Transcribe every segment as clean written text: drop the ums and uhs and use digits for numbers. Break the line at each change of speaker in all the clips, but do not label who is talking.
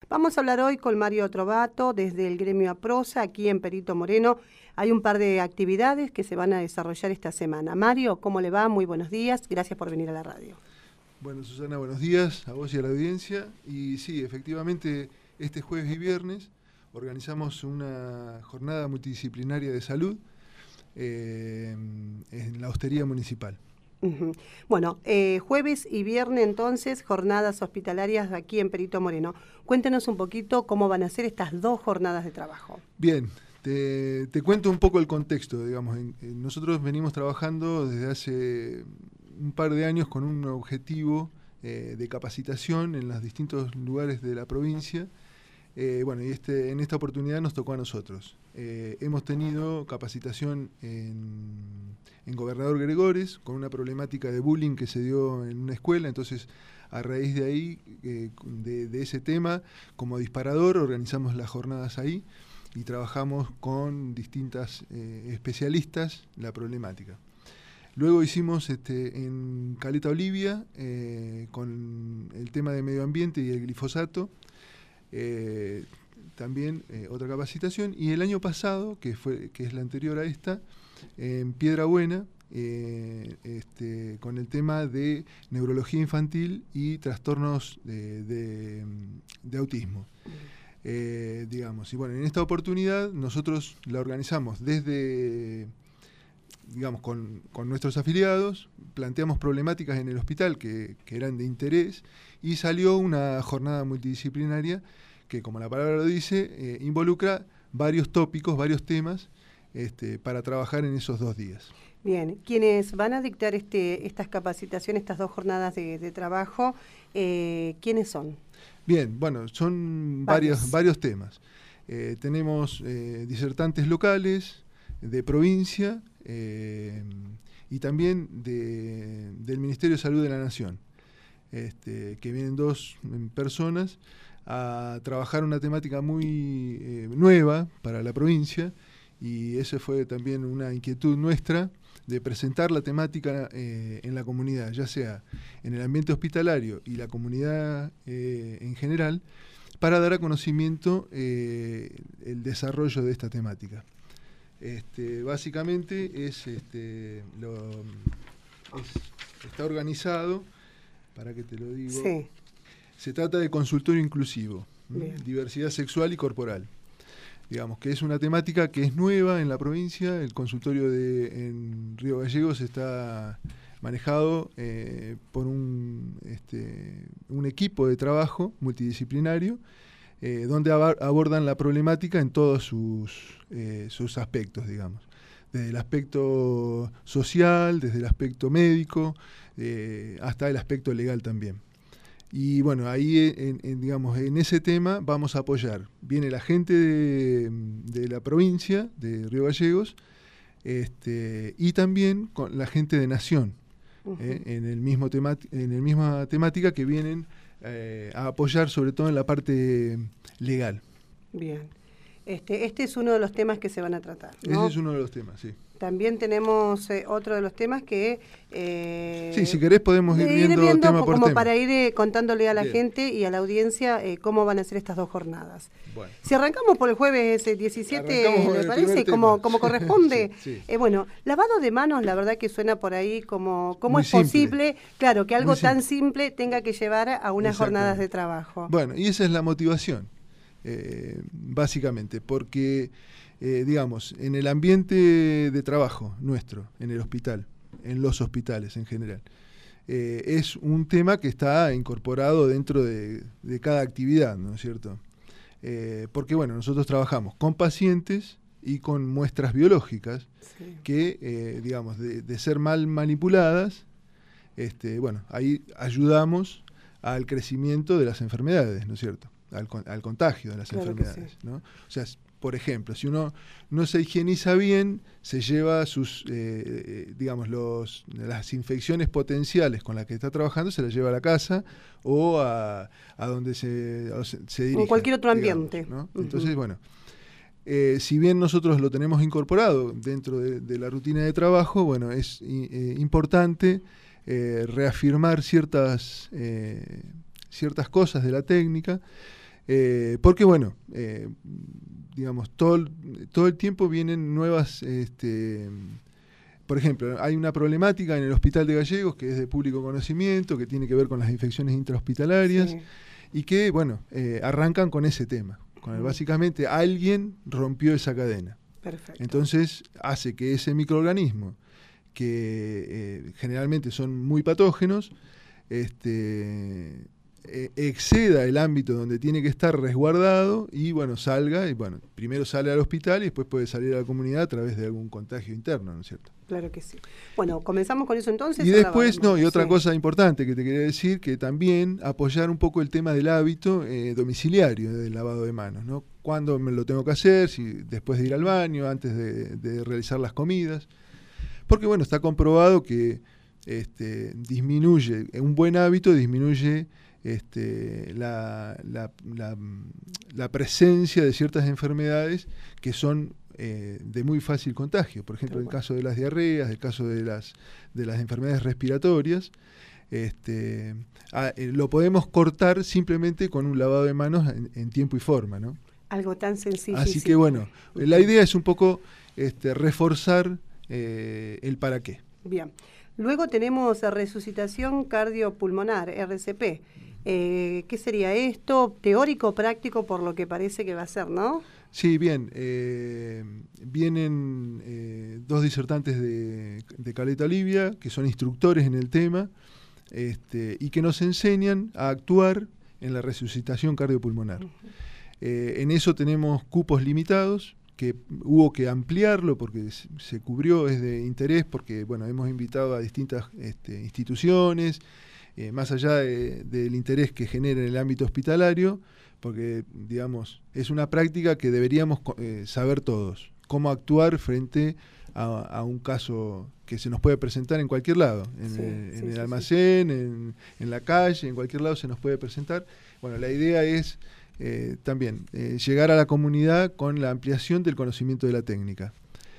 Vamos a hablar hoy con Mario Trovato desde el gremio APROSA, aquí en Perito Moreno. Hay un par de actividades que se van a desarrollar esta semana. Mario, ¿cómo le va? Muy buenos días. Gracias por venir a la radio.
Bueno, Susana, buenos días a vos y a la audiencia. Y sí, efectivamente, este jueves y viernes organizamos una jornada multidisciplinaria de salud en la hostería municipal.
Bueno, jueves y viernes entonces, jornadas hospitalarias aquí en Perito Moreno. Cuéntenos un poquito cómo van a ser estas dos jornadas de trabajo.
Bien, te cuento un poco el contexto, digamos. Nosotros venimos trabajando desde hace un par de años con un objetivo de capacitación en los distintos lugares de la provincia. Bueno, y en esta oportunidad nos tocó a nosotros. Hemos tenido capacitación en Gobernador Gregores con una problemática de bullying que se dio en una escuela. Entonces, a raíz de ahí, de ese tema, como disparador, organizamos las jornadas ahí y trabajamos con distintas especialistas la problemática. Luego hicimos en Caleta Olivia con el tema de medio ambiente y el glifosato. También otra capacitación, y el año pasado, que es la anterior a esta, en Piedra Buena, con el tema de neurología infantil y trastornos de autismo. Digamos, y bueno, en esta oportunidad nosotros la organizamos desde, digamos, con nuestros afiliados, planteamos problemáticas en el hospital que eran de interés, y salió una jornada multidisciplinaria que, como la palabra lo dice, involucra varios tópicos, varios temas para trabajar en esos 2 días.
Bien, quienes van a dictar estas capacitaciones, estas 2 jornadas de trabajo, ¿quiénes son?
Bien, bueno, son varios temas. Tenemos disertantes locales, de provincia, y también del Ministerio de Salud de la Nación, que vienen 2 personas a trabajar una temática muy nueva para la provincia, y esa fue también una inquietud nuestra de presentar la temática en la comunidad, ya sea en el ambiente hospitalario y la comunidad en general, para dar a conocimiento el desarrollo de esta temática. Básicamente está organizado, para que te lo digo,
sí.
Se trata de consultorio inclusivo, diversidad sexual y corporal. Digamos que es una temática que es nueva en la provincia. El consultorio en Río Gallegos está manejado por un equipo de trabajo multidisciplinario donde abordan la problemática en todos sus aspectos, digamos. Desde el aspecto social, desde el aspecto médico, hasta el aspecto legal también. Y bueno, ahí digamos, en ese tema vamos a apoyar. Viene la gente de la provincia de Río Gallegos, y también con la gente de Nación, en el misma temática, que vienen a apoyar sobre todo en la parte legal.
Bien. Este es uno de los temas que se van a tratar, ¿no?
Ese es uno de los temas, sí.
También tenemos otro de los temas que...
sí, si querés podemos ir viendo tema por
como
tema.
Para ir contándole a la
Bien.
gente y a la audiencia cómo van a ser estas 2 jornadas.
Bueno.
Si arrancamos por el jueves 17, ¿le parece? Como corresponde.
Sí.
Bueno, lavado de manos, la verdad que suena por ahí como
Muy
es
simple.
posible, claro, que algo tan simple tenga que llevar a unas jornadas de trabajo.
Bueno, y esa es la motivación, básicamente, porque... digamos, en el ambiente de trabajo nuestro, en el hospital, en los hospitales en general, es un tema que está incorporado dentro de cada actividad, ¿no es cierto? Porque, bueno, nosotros trabajamos con pacientes y con muestras biológicas, sí, que, digamos, de ser mal manipuladas, bueno, ahí ayudamos al crecimiento de las enfermedades, ¿no es cierto? Al contagio de las enfermedades, ¿no? O sea, por ejemplo, si uno no se higieniza bien, se lleva digamos, las infecciones potenciales con las que está trabajando, se las lleva a la casa o a donde se dirige.
En cualquier otro ambiente.
Digamos, ¿no? Entonces, bueno, si bien nosotros lo tenemos incorporado dentro de la rutina de trabajo, bueno, es importante reafirmar ciertas cosas de la técnica, Porque bueno, digamos, todo el tiempo vienen nuevas, por ejemplo, hay una problemática en el Hospital de Gallegos que es de público conocimiento, que tiene que ver con las infecciones intrahospitalarias, sí, y que, bueno, arrancan con ese tema. Básicamente alguien rompió esa cadena.
Perfecto.
Entonces hace que ese microorganismo, que generalmente son muy patógenos, exceda el ámbito donde tiene que estar resguardado y bueno, salga, y bueno, primero sale al hospital y después puede salir a la comunidad a través de algún contagio interno, ¿no es cierto?
Claro que sí. Bueno, comenzamos con eso entonces.
Y después, y otra cosa importante que te quería decir, que también apoyar un poco el tema del hábito domiciliario del lavado de manos, ¿no? ¿Cuándo me lo tengo que hacer? Si después de ir al baño, antes de realizar las comidas. Porque bueno, está comprobado que disminuye, un buen hábito disminuye la presencia de ciertas enfermedades que son de muy fácil contagio. Por ejemplo, en el caso de las diarreas, en el caso de las enfermedades respiratorias, lo podemos cortar simplemente con un lavado de manos en tiempo y forma, ¿no?
Algo tan sencillo.
Así que bueno, la idea es un poco reforzar el para qué.
Bien. Luego tenemos resucitación cardiopulmonar, RCP. ¿Qué sería esto? Teórico, práctico, por lo que parece que va a ser, ¿no?
Sí, bien. Vienen dos disertantes de Caleta Olivia, que son instructores en el tema, y que nos enseñan a actuar en la resucitación cardiopulmonar. En eso tenemos cupos limitados, que hubo que ampliarlo porque se cubrió, es de interés, porque bueno, hemos invitado a distintas instituciones, más allá del interés que genera en el ámbito hospitalario, porque digamos, es una práctica que deberíamos saber todos, cómo actuar frente a un caso que se nos puede presentar en cualquier lado, en el almacén, en la calle, en cualquier lado se nos puede presentar. Bueno, la idea es también llegar a la comunidad con la ampliación del conocimiento de la técnica.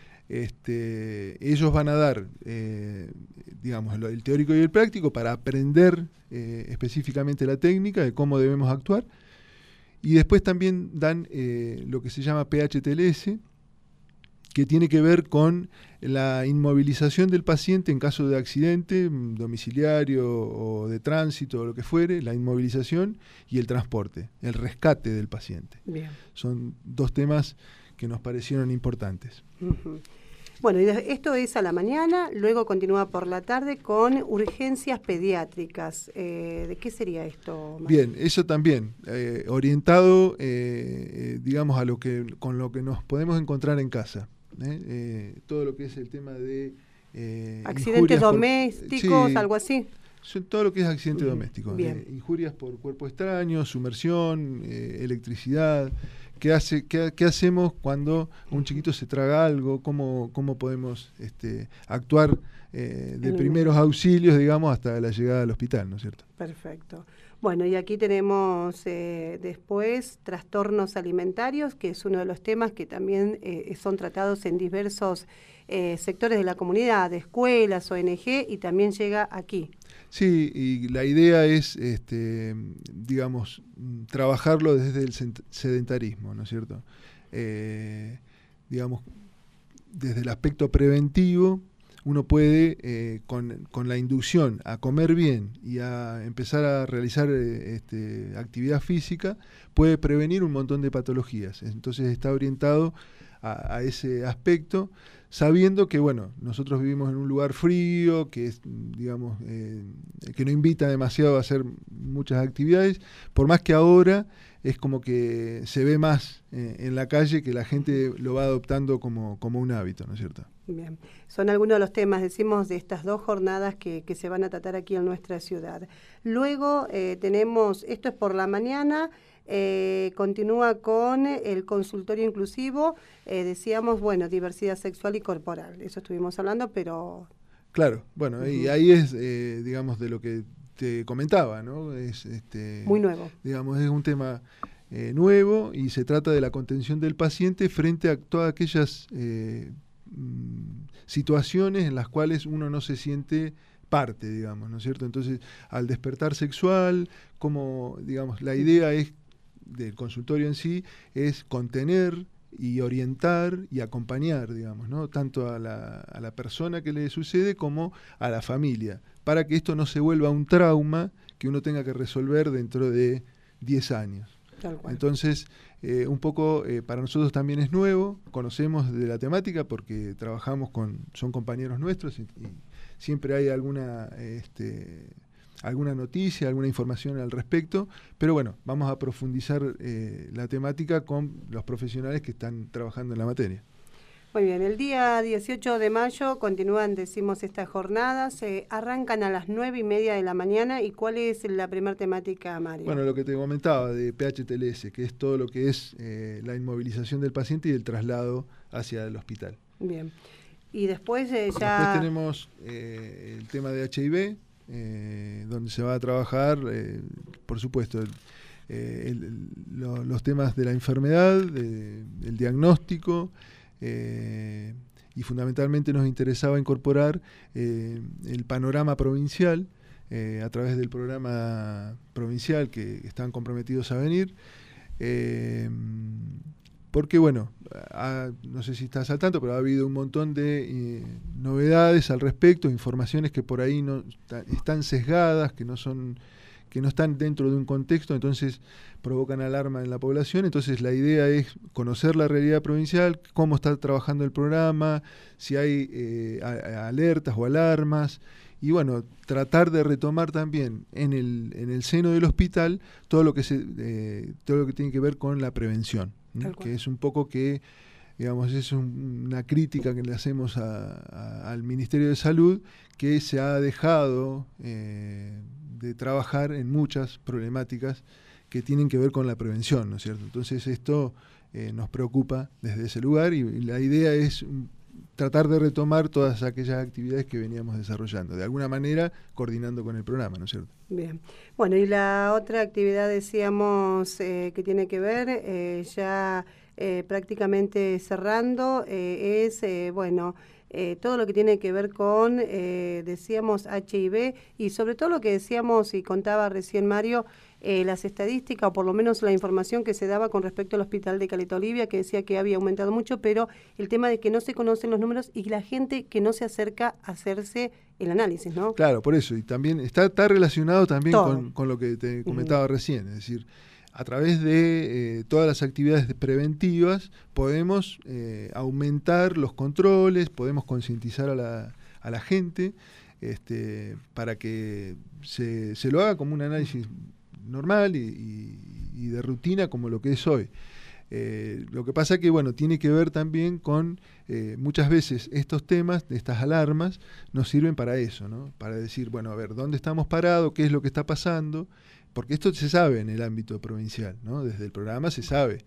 Ellos van a dar, digamos, el teórico y el práctico para aprender específicamente la técnica de cómo debemos actuar, y después también dan lo que se llama PHTLS, que tiene que ver con la inmovilización del paciente en caso de accidente domiciliario o de tránsito o lo que fuere, la inmovilización y el transporte, el rescate del paciente.
Bien.
Son dos temas que nos parecieron importantes.
Uh-huh. Bueno, y esto es a la mañana, luego continúa por la tarde con urgencias pediátricas. ¿De qué sería esto, Mario?
Bien, eso también, orientado, digamos, con lo que nos podemos encontrar en casa. Todo lo que es el tema de
accidentes domésticos, algo así.
Todo lo que es accidente doméstico.
Bien.
Injurias por cuerpo extraño, sumersión, electricidad. ¿Qué hacemos cuando un chiquito se traga algo? ¿Cómo podemos actuar de primeros auxilios, digamos, hasta la llegada al hospital, ¿no es cierto?
Perfecto. Bueno, y aquí tenemos después trastornos alimentarios, que es uno de los temas que también son tratados en diversos sectores de la comunidad, de escuelas, ONG, y también llega aquí.
Sí, y la idea es, digamos, trabajarlo desde el sedentarismo, ¿no es cierto? Digamos, desde el aspecto preventivo, uno puede, con la inducción a comer bien y a empezar a realizar actividad física, puede prevenir un montón de patologías. Entonces está orientado a ese aspecto, sabiendo que, bueno, nosotros vivimos en un lugar frío, que es, digamos, que no invita demasiado a hacer muchas actividades, por más que ahora es como que se ve más en la calle, que la gente lo va adoptando como un hábito, ¿no es cierto?
Bien, son algunos de los temas, decimos, de estas dos jornadas que se van a tratar aquí en nuestra ciudad. Luego tenemos, esto es por la mañana, continúa con el consultorio inclusivo, decíamos, bueno, diversidad sexual y corporal, eso estuvimos hablando, pero...
Claro, bueno, y ahí es, digamos, de lo que te comentaba, ¿no? Es,
muy nuevo.
Digamos, es un tema nuevo y se trata de la contención del paciente frente a todas aquellas situaciones en las cuales uno no se siente parte, digamos, ¿no es cierto? Entonces, al despertar sexual, como, digamos, la idea es del consultorio en sí es contener y orientar y acompañar, digamos, ¿no? Tanto a la persona que le sucede como a la familia, para que esto no se vuelva un trauma que uno tenga que resolver dentro de 10 años.
Tal cual.
Entonces, un poco para nosotros también es nuevo, conocemos de la temática porque trabajamos son compañeros nuestros y siempre hay alguna noticia, alguna información al respecto, pero bueno, vamos a profundizar la temática con los profesionales que están trabajando en la materia.
Muy bien, el día 18 de mayo continúan, decimos, estas jornadas, arrancan a las 9:30 de la mañana. ¿Y cuál es la primera temática, Mario?
Bueno, lo que te comentaba de PHTLS, que es todo lo que es la inmovilización del paciente y el traslado hacia el hospital.
Bien, y después
Después tenemos el tema de HIV, donde se va a trabajar, por supuesto, los temas de la enfermedad, el diagnóstico, y fundamentalmente nos interesaba incorporar el panorama provincial a través del programa provincial que están comprometidos a venir, porque bueno, no sé si estás al tanto, pero ha habido un montón de novedades al respecto, informaciones que por ahí no están sesgadas, que no están dentro de un contexto, entonces provocan alarma en la población. Entonces la idea es conocer la realidad provincial, cómo está trabajando el programa, si hay alertas o alarmas, y bueno, tratar de retomar también en el seno del hospital todo lo que tiene que ver con la prevención, ¿no? Que es un poco que, digamos, es una crítica que le hacemos al Ministerio de Salud, que se ha dejado de trabajar en muchas problemáticas que tienen que ver con la prevención, ¿no es cierto? Entonces esto nos preocupa desde ese lugar y la idea es tratar de retomar todas aquellas actividades que veníamos desarrollando, de alguna manera coordinando con el programa, ¿no es cierto? Bien.
Bueno, y la otra actividad, decíamos, que tiene que ver, ya prácticamente cerrando, es, todo lo que tiene que ver con, decíamos, HIV, y sobre todo lo que decíamos y contaba recién Mario, las estadísticas, o por lo menos la información que se daba con respecto al hospital de Caleta Olivia, que decía que había aumentado mucho, pero el tema de que no se conocen los números y la gente que no se acerca a hacerse el análisis, ¿no?
Claro, por eso, y también está relacionado también con lo que te comentaba recién, es decir, a través de todas las actividades preventivas podemos aumentar los controles, podemos concientizar a la gente para que se lo haga como un análisis normal y de rutina como lo que es hoy. Lo que pasa que, bueno, tiene que ver también con muchas veces estos temas, estas alarmas, nos sirven para eso, ¿no? Para decir, bueno, a ver, ¿dónde estamos parados? ¿Qué es lo que está pasando? Porque esto se sabe en el ámbito provincial, ¿no? Desde el programa se sabe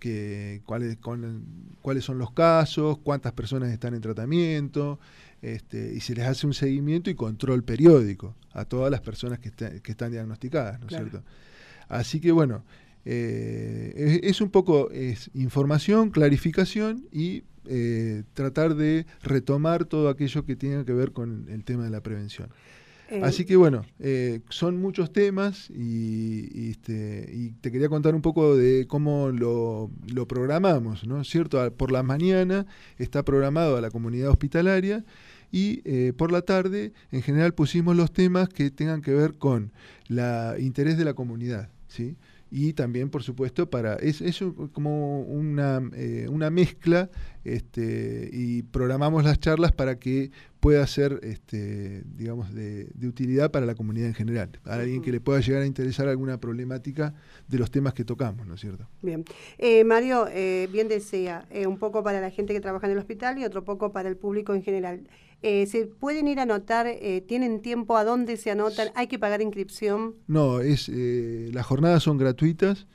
cuáles son los casos, cuántas personas están en tratamiento, y se les hace un seguimiento y control periódico a todas las personas que están diagnosticadas, ¿no es cierto? Así que bueno, es un poco información, clarificación y tratar de retomar todo aquello que tenga que ver con el tema de la prevención. Así que bueno, son muchos temas y te quería contar un poco de cómo lo programamos, ¿no es cierto? Por la mañana está programado a la comunidad hospitalaria y por la tarde en general pusimos los temas que tengan que ver con el interés de la comunidad, ¿sí? Y también, por supuesto, es como una mezcla, y programamos las charlas para que pueda ser, digamos, de utilidad para la comunidad en general, a alguien que le pueda llegar a interesar alguna problemática de los temas que tocamos, ¿no es cierto?
Bien. Mario, bien decía, un poco para la gente que trabaja en el hospital y otro poco para el público en general. ¿Se pueden ir a anotar? ¿Tienen tiempo? ¿A dónde se anotan? ¿Hay que pagar inscripción?
No, las jornadas son gratuitas,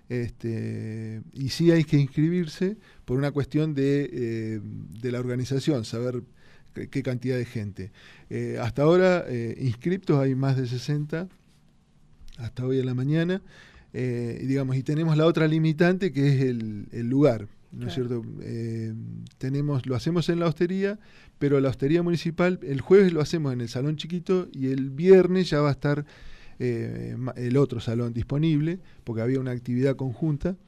y sí hay que inscribirse por una cuestión de la organización, saber qué cantidad de gente. Hasta ahora inscriptos hay más de 60, hasta hoy en la mañana, digamos, y tenemos la otra limitante que es el lugar, ¿no es cierto? Lo hacemos en la hostería, pero la hostería municipal el jueves lo hacemos en el salón chiquito y el viernes ya va a estar el otro salón disponible, porque había una actividad conjunta.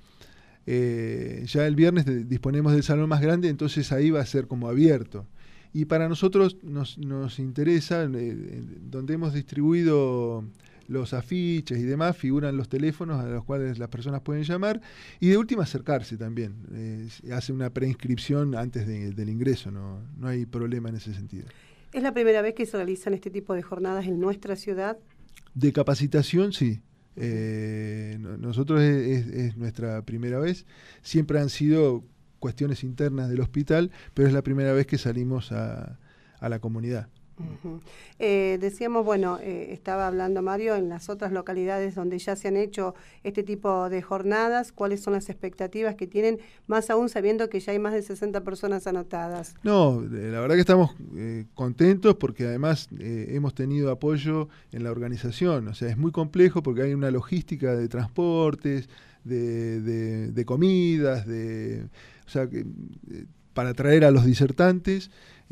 Ya el viernes disponemos del salón más grande, entonces ahí va a ser como abierto. Y para nosotros nos interesa, donde hemos distribuido los afiches y demás, figuran los teléfonos a los cuales las personas pueden llamar, y de última acercarse también. Hace una preinscripción antes del ingreso, no hay problema en ese sentido.
¿Es la primera vez que se realizan este tipo de jornadas en nuestra ciudad?
De capacitación, sí. Nosotros es nuestra primera vez. Siempre han sido cuestiones internas del hospital, pero es la primera vez que salimos a la comunidad.
Uh-huh. Decíamos, bueno, estaba hablando Mario, en las otras localidades donde ya se han hecho este tipo de jornadas, ¿cuáles son las expectativas que tienen, más aún sabiendo que ya hay más de 60 personas anotadas?
No, la verdad que estamos contentos porque además hemos tenido apoyo en la organización. O sea, es muy complejo porque hay una logística de transportes, de comidas, o sea, para traer a los disertantes.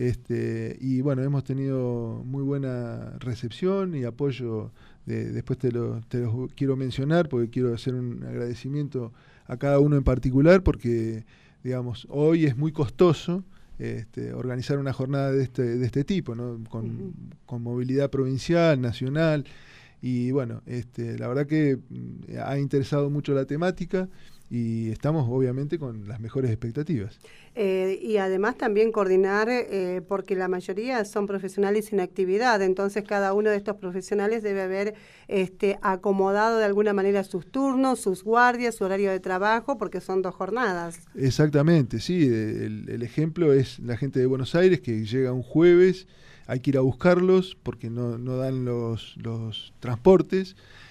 Y bueno, hemos tenido muy buena recepción y apoyo. Después te los quiero mencionar porque quiero hacer un agradecimiento a cada uno en particular porque, digamos, hoy es muy costoso organizar una jornada de este tipo, ¿no? Con movilidad provincial, nacional. Y bueno, la verdad que ha interesado mucho la temática y estamos obviamente con las mejores expectativas.
Y además también coordinar, porque la mayoría son profesionales en actividad, entonces cada uno de estos profesionales debe haber acomodado de alguna manera sus turnos, sus guardias, su horario de trabajo, porque son 2 jornadas.
Exactamente, sí. El ejemplo es la gente de Buenos Aires que llega un jueves, hay que ir a buscarlos porque no dan los transportes.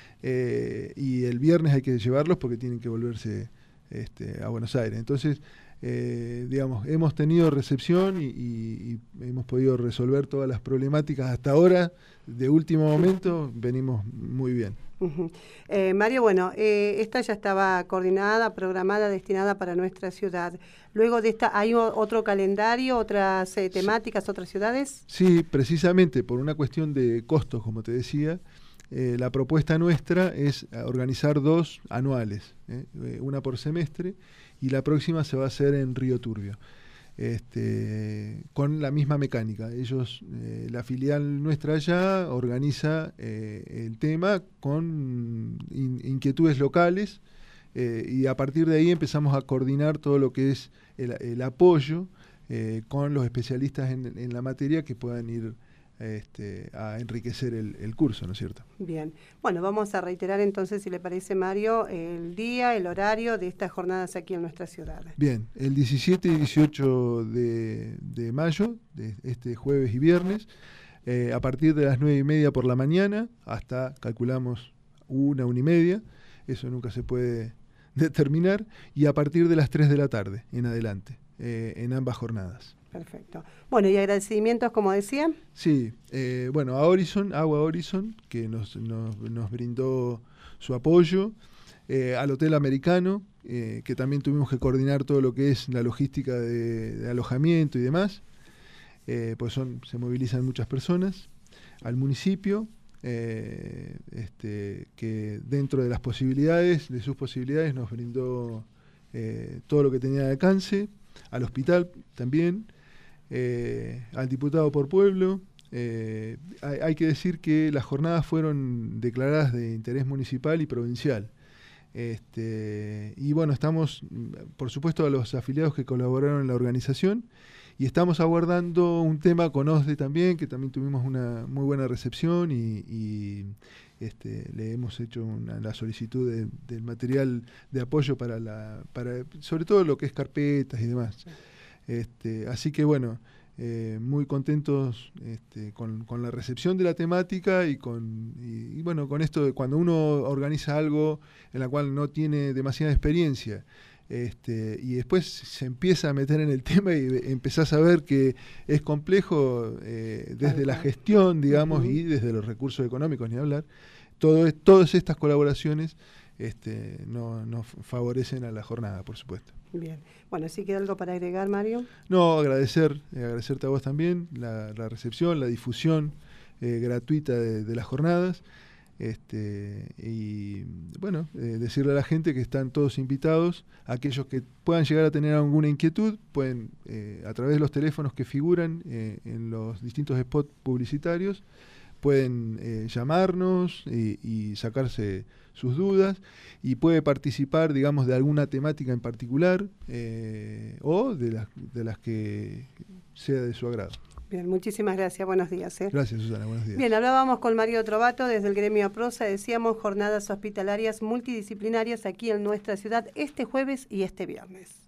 Y el viernes hay que llevarlos porque tienen que volverse a Buenos Aires. Entonces, digamos, hemos tenido recepción y hemos podido resolver todas las problemáticas hasta ahora. De último momento venimos muy bien.
Uh-huh. Mario, bueno, esta ya estaba coordinada, programada, destinada para nuestra ciudad. Luego de esta, ¿hay otro calendario, otras temáticas, otras ciudades?
Sí, precisamente por una cuestión de costos, como te decía. La propuesta nuestra es organizar 2 anuales, una por semestre, y la próxima se va a hacer en Río Turbio, con la misma mecánica. Ellos, la filial nuestra allá, organiza el tema con inquietudes locales, y a partir de ahí empezamos a coordinar todo lo que es el apoyo con los especialistas en la materia que puedan ir a enriquecer el curso, ¿no es cierto?
Bien, bueno, vamos a reiterar entonces, si le parece, Mario, el día, el horario de estas jornadas aquí en nuestra ciudad.
Bien, el 17 y 18 de mayo, de este jueves y viernes, a partir de las 9:30 por la mañana hasta, calculamos, 1:30, eso nunca se puede determinar, y a partir de las 3 de la tarde en adelante, en ambas jornadas.
Perfecto. Bueno, ¿y agradecimientos, como decía?
Sí, bueno, a Agua Horizon, que nos brindó su apoyo, al Hotel Americano, que también tuvimos que coordinar todo lo que es la logística de alojamiento y demás, pues se movilizan muchas personas, al municipio, que dentro de las posibilidades, de sus posibilidades, nos brindó todo lo que tenía de alcance, al hospital también, al diputado por pueblo. Hay que decir que las jornadas fueron declaradas de interés municipal y provincial. Y bueno, estamos, por supuesto, a los afiliados que colaboraron en la organización, y estamos aguardando un tema con OSDE también, que también tuvimos una muy buena recepción y le hemos hecho la solicitud del material de apoyo para sobre todo lo que es carpetas y demás. Así que bueno, muy contentos con la recepción de la temática y bueno, con esto de cuando uno organiza algo en la cual no tiene demasiada experiencia, y después se empieza a meter en el tema y empezás a ver que es complejo, desde la gestión, digamos, y desde los recursos económicos, ni hablar. Todas estas colaboraciones nos favorecen a la jornada, por supuesto.
Bien. Bueno, ¿sí queda algo para agregar, Mario?
No, agradecerte a vos también la recepción, la difusión gratuita de las jornadas. Y bueno, decirle a la gente que están todos invitados. Aquellos que puedan llegar a tener alguna inquietud pueden, a través de los teléfonos que figuran en los distintos spots publicitarios, pueden llamarnos y sacarse sus dudas, y puede participar, digamos, de alguna temática en particular o de las que sea de su agrado.
Bien, muchísimas gracias. Buenos días.
Gracias, Susana. Buenos días.
Bien, hablábamos con Mario Trovato desde el gremio Prosa. Decíamos jornadas hospitalarias multidisciplinarias aquí en nuestra ciudad este jueves y este viernes.